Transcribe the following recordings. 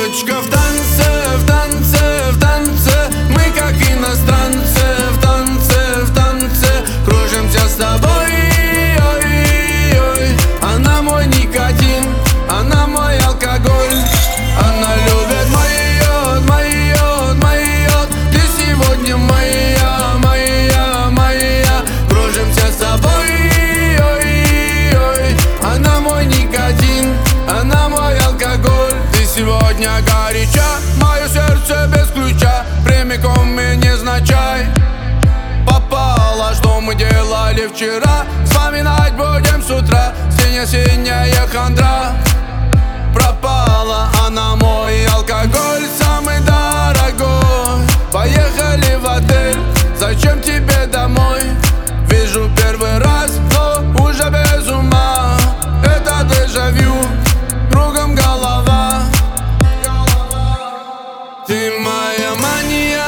Девочка в танце, в танце, в танце, мы как иностранцы. В танце, в танце, кружимся с тобой. Ой-ой-ой. Она мой никотин, она мой алкоголь. Она любит мой йод, мой йод, мой йод. Ты сегодня моя, моя, моя. Кружимся с тобой. Ой-ой-ой. Она мой никотин, она мой алкоголь. Ты сегодня горяча, мое сердце без ключа. Прямиком и незначай попала, что мы делали вчера. Вспоминать будем с утра. Синяя хандра пропала. Она мой алкоголь, самый дорогой. Поехали в отель, зачем тебе домой? Вижу первый раз, но уже без ума. Это дежавю, кругом голова. Ты моя мания,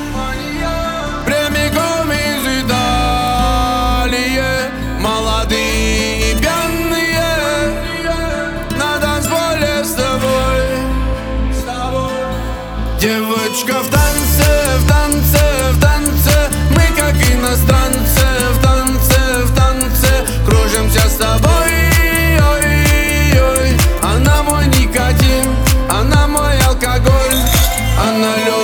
прямиком из Италии. Молодые и пьяные на танцполе с тобой. Девочка в танце, в танце, в танце, мы как иностранцы. В танце, в танце, кружимся с тобой. Ой-ой-ой. Она мой никотин, она мой алкоголь. Она любит